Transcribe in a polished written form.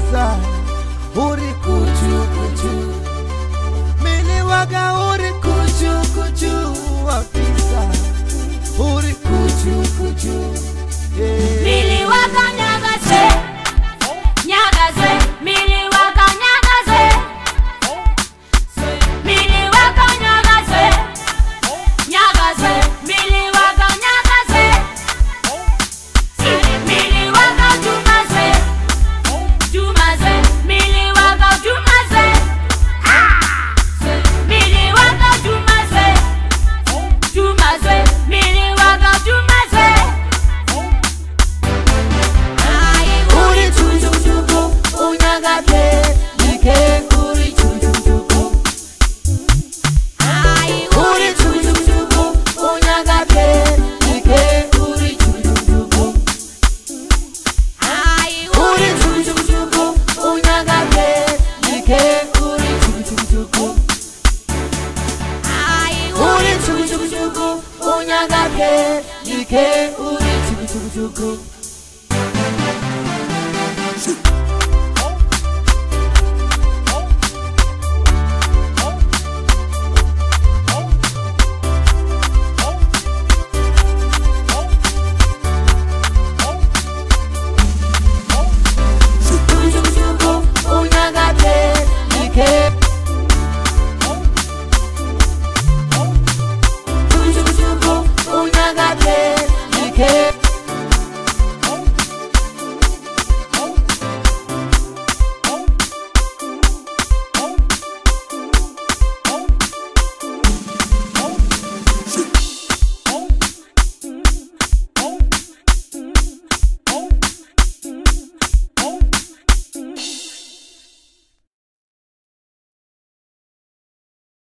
wapisa uri kuchu kuchu mili waga uri kuchu kuchu wapisa uri kuchu kuchu mili waga nyagaze nyagaze mili waga nyagaze mili waga nyagaze nyagaze mili waga nyagaze mili waga jumaze jumaze mili waga jumaze mili waga jumaze jumaze mili waga jumaze uri chuchu chuku unyagate ike uri chuchu chuku uri chuchu chuku unyagate ike uri chuchu chuku uri chuchu chuku unyagate ike uri chuchu chuku uri chuchu chuku unyagate ike uri chuchu chuku